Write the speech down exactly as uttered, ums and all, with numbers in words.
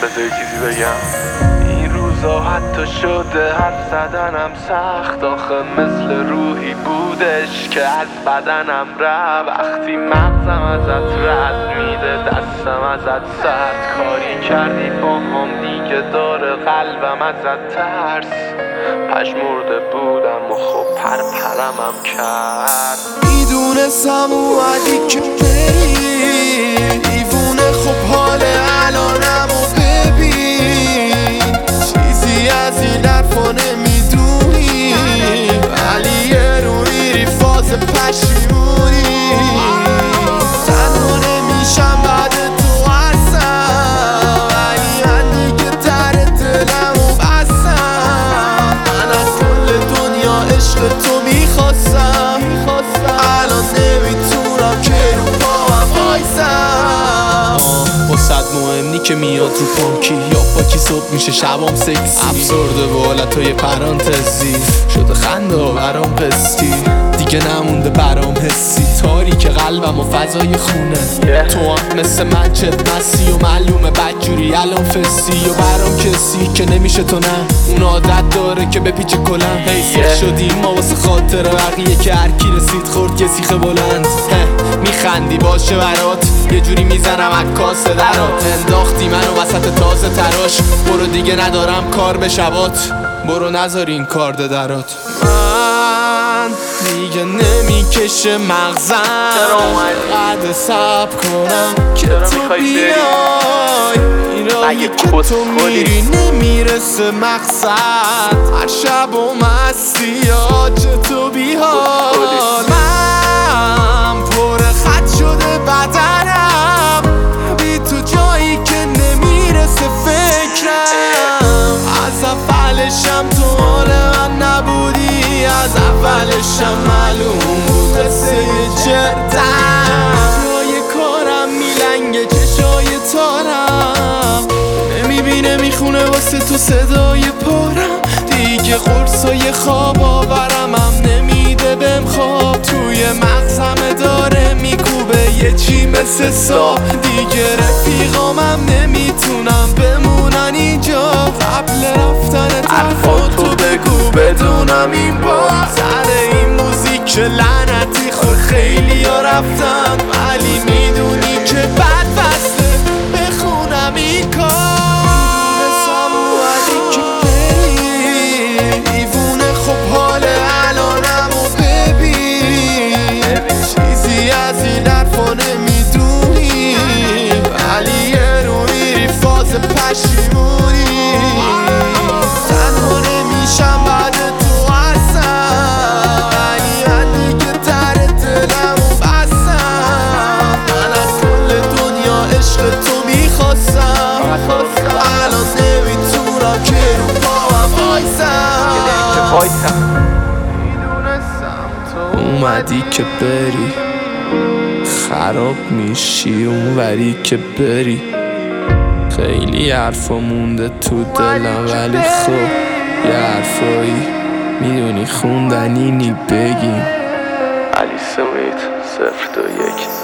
بذاری چیزی بگم. این روزا حتی شده حرف زدنم سخت، آخه مثل روحی بودش که از بدنم رفت. وقتی مغزم ازت رد میده دستم ازت سرد، کاری کردی با هم دیگه داره قلبم ازت ترس. پشمرده بودم و خب پر پرمم کرد. میدونستم اومدی که بری دیوونه، خب حال الانم و ببین. چیزی از این حرفا نمیدونی ولی یه رو میری فاز پشیمونی. تنها نمیشم بعد تو هستم، ولی من دیگه در دلم و بستم. من از کل دنیا عشق تو میخواستم، الان نمیتونم که رو پاهم وایسم. واسد مهمی که میاد رو پانکی یا پاکی صبح میشه شبام سکسی. افسرده با حالتهای پرانتزی شده خنده ها برام قسطی، دیگه نمونده برام حسی. تاریک قلبم و فضای خونه yeah. تو هم مثل من چت مسی و معلومه بدجوری الان فسی. و برام کسی که نمیشه تو نه، اون عادت داره که بپیچه کلم. حیث yeah. شدیم ما واسه خاطر بقیه که هرکی رسید خورد یه سیخ بلند. میخندی باشه برات یه جوری میزنم عکاس درات. انداختی منو وسط تازه تراش، برو دیگه ندارم کار به شبات، برو نذار این کار درات. من دیگه نمیکشه مغزم قد سب کنم که تو بیای. این راهی که تو میری نمیرسه مقصد، هر شب و مستی آج تو بیحال. من پر خط شده بدنم بی تو جایی که نمیرسه فکرم. از اولشم تو حال من نبودی، از اولشم معلوم بود قصه چرتم. جای کارم میلنگه چشای تارم، نمیبینه میخونه واسه تو صدای پارم. دیگه قرصای خواب آورم هم نمیده بهم خواب، توی مغزم داره میکوبه یه چی مثل سا. دیگه رفیقام هم نمیتونم بمونن اینجا، قبل رفتن حرفاتو بگو بدونم این با سر این موزیک لعنتی خور خیلی ها رفتن، ولی میدونی که بد بسته بخونم این کار. نمیدونی ولی یه رو میری فاز پشیمونی. تنها نمیشم بعد تو هستم، ولی من دیگه در دلم و بستم. من از کل دنیا عشق تو میخواستم، الان نمیتونم که رو پاهم وایسم. میدونستم تو اومدی که بری خراب میشی اونوری که بری. خیلی حرفا مونده تو دلم ولی خب یه حرفایی میدونی خوندنی نی بگیم. علی سمیت صفر دو یک